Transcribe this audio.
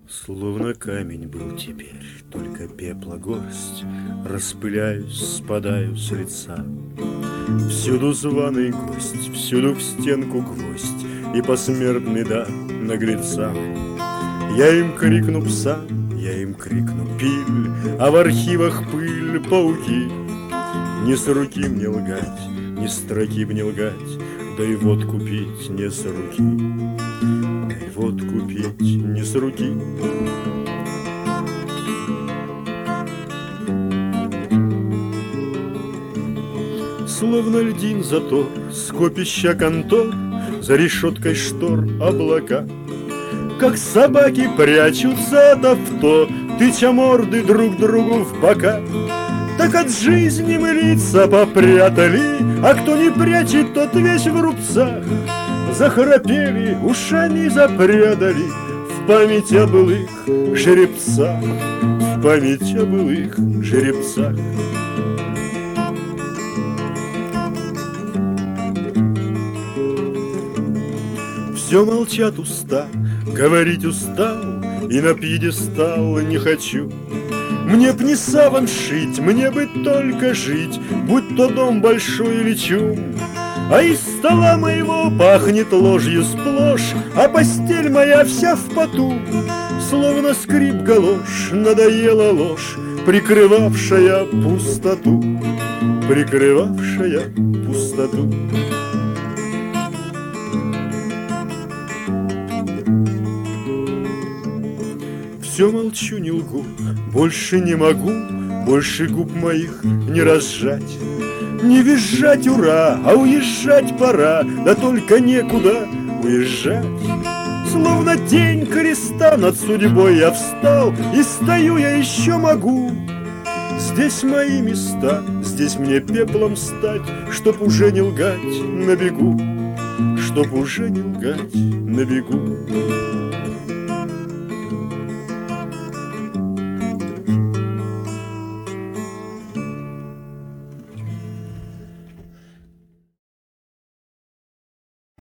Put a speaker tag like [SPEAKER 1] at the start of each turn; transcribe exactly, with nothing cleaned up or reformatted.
[SPEAKER 1] Словно камень был теперь, только пепла горсть, распыляюсь, спадаю с лица. Всюду званый гость, всюду в стенку гвоздь и посмертный дар наглецам. Я им крикну пса, я им крикну пиль, а в архивах пыль, пауки. Не с руки мне лгать, ни строки мне лгать, да и вот купить не с руки, да и вот купить не с руки. Словно льдин затор, скопища контор, за решеткой штор облака. Как собаки прячутся от авто, тыча морды друг другу в бока. Так от жизни мы лица попрятали, а кто не прячет, тот весь в рубцах. Захрапели, ушами запрядали в память о былых жеребцах, в память о былых жеребцах. Все молчат уста, говорить устал, и на пьедестал не хочу. Мне б не саван шить, мне бы только жить, будь то дом большой или чум. А из стола моего пахнет ложью сплошь, а постель моя вся в поту. Словно скрип галош, надоела ложь, прикрывавшая пустоту, прикрывавшая пустоту. Все молчу, не лгу, больше не могу, больше губ моих не разжать. Не визжать ура, а уезжать пора, да только некуда уезжать. Словно тень креста над судьбой я встал, и стою я еще могу. Здесь мои места, здесь мне пеплом стать, чтоб уже не лгать на бегу, чтоб уже не лгать на бегу.